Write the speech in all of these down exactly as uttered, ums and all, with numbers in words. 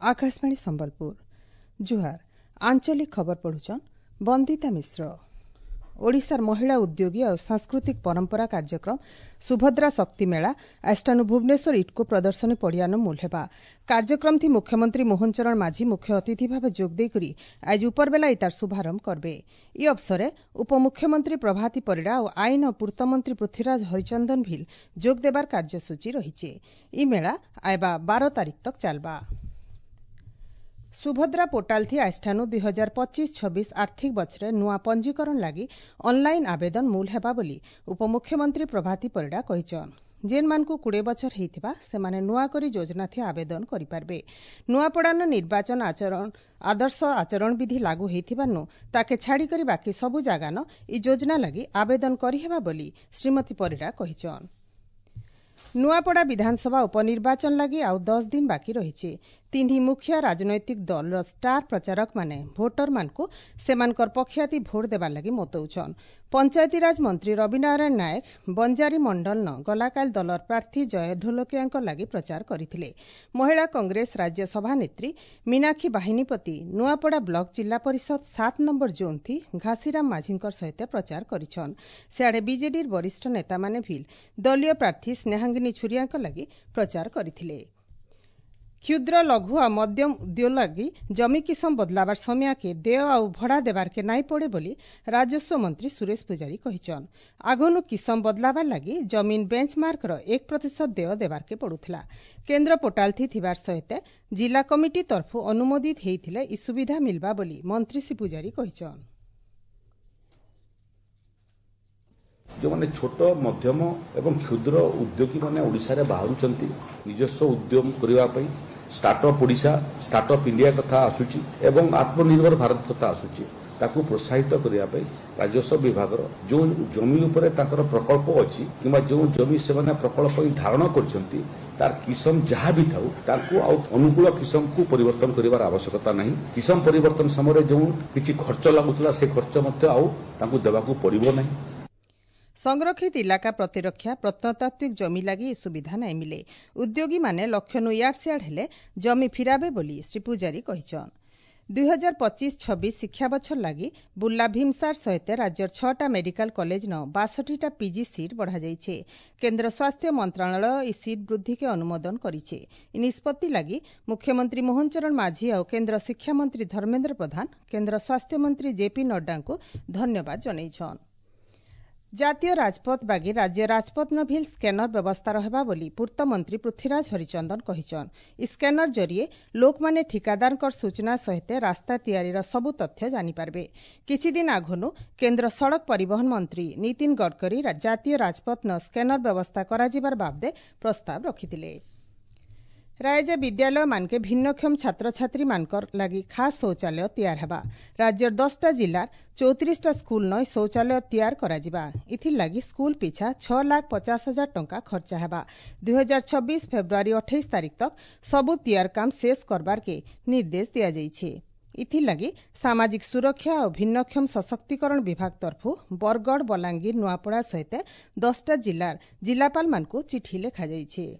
आकाशवाणी संबलपुर जुहार आंचलिक खबर पढ़ुचन बंदिता मिश्र। ओडिशार महिला उद्योगी और सांस्कृतिक परंपरा कार्यक्रम सुभद्रा शक्ति मेला आष्टानु भुवनेश्वर इटको प्रदर्शनी पड़ियान मूल हेबा। कार्यक्रम थी मुख्यमंत्री मोहन चरण माझी मुख्य अतिथि भाव जोगदे करी आज उपरबेला इतार शुभारंभ करबे। इ अवसरे उपमुख्यमंत्री प्रभाती परिड़ा और आईन और पूर्त मंत्री पृथ्वीराज हरिचंदन भिल जोग देबार कार्यसूची रहिছে। इ मेला आयबा बारह तारीख तक चलबा। सुभद्रा पोर्टाल थी आष्टानु दुई हजार पच्चीस छब्बीस आर्थिक बछरे नुआ पंजीकरण लगी ऑनलाइन आवेदन मूल हेबा बोली उपमुख्यमंत्री प्रभाती परिड़ा कहिछन। जेन मानकु कुड़े बछर हेइथिबा सेमाने नुआ करी योजना थी आवेदन करि पारबे। नुआपड़ान निर्वाचन आचरण आदर्श आचरण विधि लागू हेइथिबानु ताके छाड़ी करी बाकी सबु जागान इ योजना लगी आवेदन करि हेबा बोली श्रीमती परिड़ा कहिछन। नुआपड़ा विधानसभा उपनिर्वाचन लगी आउ दस दिन बाकी रही। तीन मुखिया राजनैतिक दल स्टार प्रचारक माने भोटर मानकु सेमानकर पक्षाती भोट देबार लगी मतौछन। पंचायतीराज मंत्री रविनारायण नायक बंजारी मंडल न गलाकाल दलर प्रार्थी जय ढोलकिया लगी प्रचार करथिले। महिला कांग्रेस राज्य सभानेत्री मीनाक्षी बाहिनीपति नुआपड़ा ब्लॉक जिला परिषद सात नंबर जोन थी घासीराम माझींकर सहित प्रचार करिछन। सियाड़े बीजेडी वरिष्ठ नेता माने भिल दलीय प्रार्थी स्नेहांगिनी छुरिया लगी प्रचार करथिले। क्षुद्र लघु आ मध्यम उद्योग लगी जमी किसम बदलावार समय के देय आ भड़ा देवार के नाई पड़े बोली राजस्व मंत्री सुरेश पुजारी कहिछन। आगनु किसम बदलावार लगी जमीन बेंचमार्क रो एक प्रतिशत देय देवार के पड़ुथला। केन्द्र पोर्टाल थी थिबार सहित जिला कमिटी तरफु अनुमोदित हेइथिले इ सुविधा मिलबा बोली मंत्री श्री पुजारी कहिछन। जो माने छोट मध्यम एवं क्षुद्र उद्योगी माने ओडिशा रे बाहरुचंती निजस्व उद्यम करिवा पई स्टार्टअप ओडिशा स्टार्टअप इंडिया कथा आसुची एवं आत्मनिर्भर भारत कथा आसुची ताकू प्रोत्साहित करिया पई राजस्व विभाग रो जो जमी उपरे ताकर प्रकल्प अछि किबा जो जमी से माने प्रकल्प धारण करचंती तार किसम जहाँ भी थाउ ताकू अनुकूल किसम को परिवर्तन करिवार आवश्यकता नहीं। किसम परिवर्तन समय जो किछि खर्च लागुतला से खर्च मते आउ ताकू देबाकू पड़िबो नहीं। संरक्षित इलाका प्रतिरक्षा प्रत्नतात्विक जमी लगी सुविधा नहीं मिले। उद्योगी माने लक्षण इयाड सियाड हेले जमी फिराबे बोली श्री पुजारी कहिछन। दुई हजार पच्चीस छब्बीस शिक्षा बछर लगी बुर्ला भीमसार सहित राज्यर छटा मेडिकल कॉलेज न बासठीटा पीजी सीट बढ़ा जाइछे। केन्द्र स्वास्थ्य मंत्रालय इ सीट वृद्धि के अनुमोदन करिछे। इ निष्पत्ति लगी मुख्यमंत्री मोहन चरण माझी और केन्द्र शिक्षा मंत्री धर्मेन्द्र प्रधान केन्द्र स्वास्थ्य मंत्री जेपी नड्डा को धन्यवाद जनैछन। जातीय राजपथ बागी राज्य राजपथ न भिल स्कैनर व्यवस्था रहबा बोली पूर्त मंत्री पृथ्वीराज हरिचंदन कहिछन। स्कैनर जरिए लोक माने ठिकादार कर सूचना सहित रास्ता तैयारी सबु तथ्य जानि पारबे। किछि दिन आगनु केन्द्र सड़क परिवहन मंत्री नितिन गडकरी जातीय राजपथ न स्कैनर व्यवस्था कराजिबार बाबदे प्रस्ताव रखिथिले। रायजा विद्यालय मानके भिन्नक्षम छात्र छात्री मानकर लगी खास शौचालय तैयार हेबा। राज्यर दसटा जिलार चौतीसटा स्कूल न शौचालय तैयार कराजिबा। इथिर लगी स्कूल पिछा छह लाख पचास हजार टंका खर्चा हेबा। दुई हजार छब्बीस फेब्रुआरी अठाईस तारीख तक सबु तैयार काम शेष करबार के निर्देश दिया जाइछे। इथिर लगी सामाजिक सुरक्षा और भिन्नक्षम सशक्तिकरण विभाग तरफु बरगढ़ बलांगीर नुआपड़ा सहित दसटा जिलार जिलापाल मानकु चिठी लेखा जाइछे।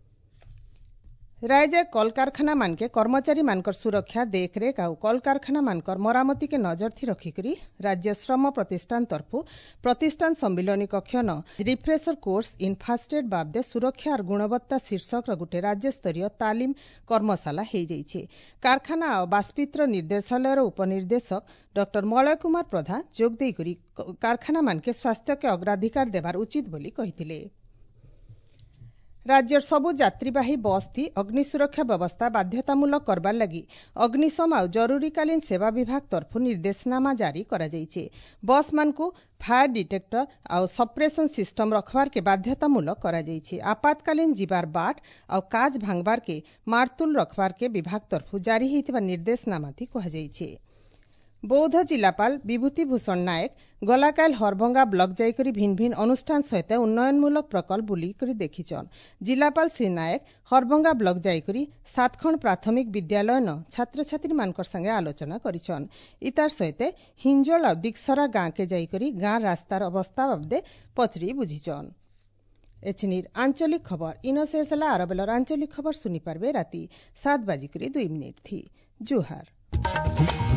रायजा कलकारखाना मानके कर्मचारी मानकर सुरक्षा देखरेख और कलकारखाना मानकर मरामती के नजर थी रखिकरी राज्य श्रम प्रतिष्ठान तरफु प्रतिष्ठान सम्मिलनी कक्ष न refresher course in first aid बाबदे सुरक्षा और गुणवत्ता शीर्षक गोटे राज्य स्तरीय तालीम कर्मशाला हो जाइछे। कारखाना और बाष्पित्र निर्देशालय उपनिर्देशक डॉक्टर मलय कुमार प्रधान जोग देई करी कारखाना मानके स्वास्थ्य के अग्राधिकार देवार उचित बोली कहिथिले। राज्यर सबु यात्रीवाही बस थी अग्नि सुरक्षा व्यवस्था बाध्यतामूलक करबार लगी अग्निशम और जरूरीकालीन सेवा विभाग तरफु निर्देशनामा जारी करा जाइछे। बस मानकु फायर डिटेक्टर और सप्रेशन सिस्टम रखबार के बाध्यतामूलक करा जाइछे। आपातकालीन जीवार बाट और काज भांगबार के मारतुल रखबार के विभाग तरफु जारी हेइथिबा निर्देशनामा थी कहा जाइछे। बौद्ध जिलापाल विभूति भूषण नायक गलाकाल हरभंगा ब्लॉक जाइकरी भिन्न भिन्न अनुष्ठान सहित उन्नयनमूलक प्रकल्प बुलिकरी देखिछन। जिलापाल श्री नायक हरभंगा ब्लॉक जाइकरी सातखंड प्राथमिक विद्यालय न छात्र छात्री मानकर संगे आलोचना करिछन। इतार सहित हिंजोल और दिक्सरा गाँ के जाइकरी गाँ रास्तार अवस्था बाबदे पचरी बुझिछन। एचनिर आंचलिक खबर इन शेष है आरबेलर आंचलिक खबर सुनी पारबे राति सात बाजिक दुई मिनिट थी जुहार।